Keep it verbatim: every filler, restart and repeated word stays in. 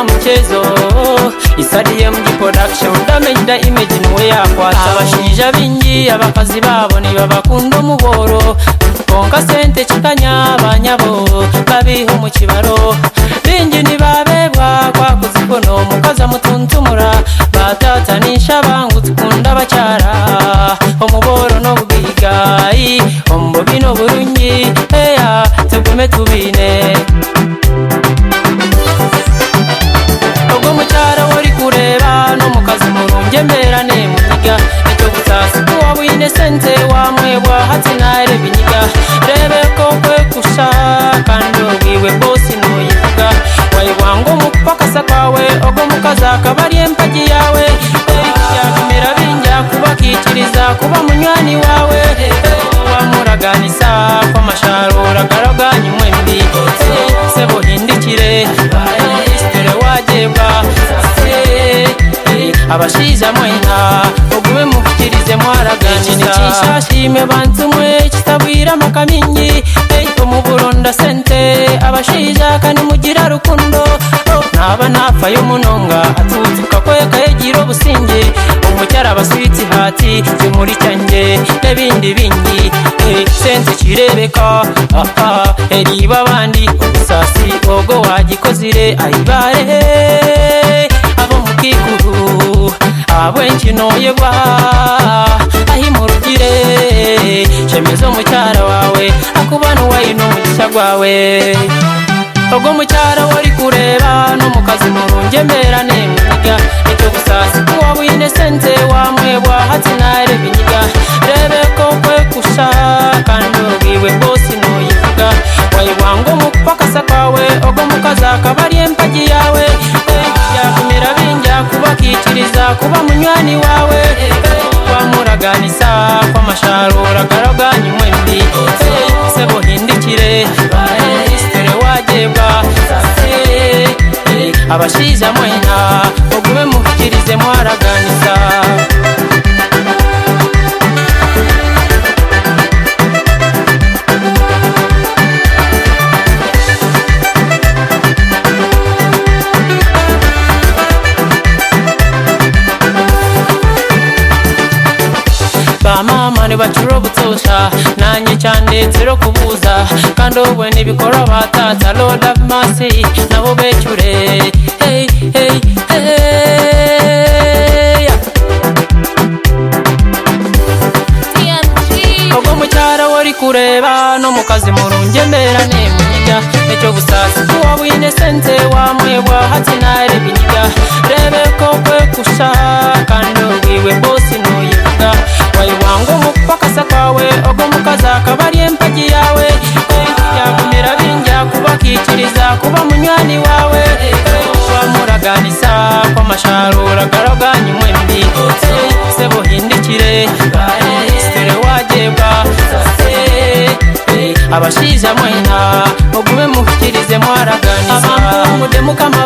mchezo isadiye mu production damage da image niwe yakwata abashija bingi abakazi babo ni babakunda umuboro konka sente kikanya abanyabo babiho mu kibaro bingi ni babebwa kwa kuzikono mukaza mutuntumura batatanisha bangu tukunda bacyara umuboro no bwigayi ombobi no burungi eya tugume tubine ogo mucyara wari kureba no mukazi murunge mberane muniga nicyo gutasi kuwa bwine sente wamwebwa hati nare binyiga rebe ko kwe kusha kandi ubwiwe bosi nuyivuga wayiwango mupakasa kwawe ogo mukaza kabari empagi yawe yakumira binja kuba kikiriza kuba munywani wawe wamuraganisa kwa masharura garaganye mwembi sebo hindikire istere wajebwa abashiza mwena ogube mukirize mwaraganisa kinshashime bantu mwe kitabwira makaminyi eyo mu Burundi sente abashiza kandi mugira rukundo naba napfa yo munonga atutuka kweka yegiro businge umucyara abaswiti hati muri cyanjye n'ebindi bingi sente kirebeka aha eriba bandi sasi ogo wagikozire ayibare abo mukikuru abo enkinoyebwa ahimurugire shemezo mucyara wawe akubana wayino mugisha gwawe ogo mucyara wari kureba no mukazi murunge mberane muniga icyo gusasi kuwa bwine sente wamwebwa hati nare binyiga rebe ko kwe kusha kandi ubwiwe bosi nuyivuga wayiwango mupakasa kwawe ogo mukaza kabari empagi yawe yakumira binja kuba kikiriza kuba munywani wawe wamuraganisa kwa masharura garaganye mwembi sebo hindikire istere wajebwa abashiza mwena ogube mukirize mwaraganisa bamama ntibacura ubutosha nanjye cyane zero kubuza kandi wowe nibikora batata Lord have mercy nabo becyure hey hey hey ogo mucyara wari kureba no mukazi murunge mberane munyiga nicyo gusasa kuwa bwine sente wamwebwa hati nare binyiga rebe ko kwe kusha kandi ubwiwe bosi nuyivuga wayiwango mupakasa kwawe ogo mukaza kabari empagi yawe yakumira binja kuba kikiriza kuba munywani wawe wamuraganisa kwa masharura garaganye mwembi sebo hindikire istere wajebwa abashiza mwena ogube mukirize mwaraganisa abantu mudemuka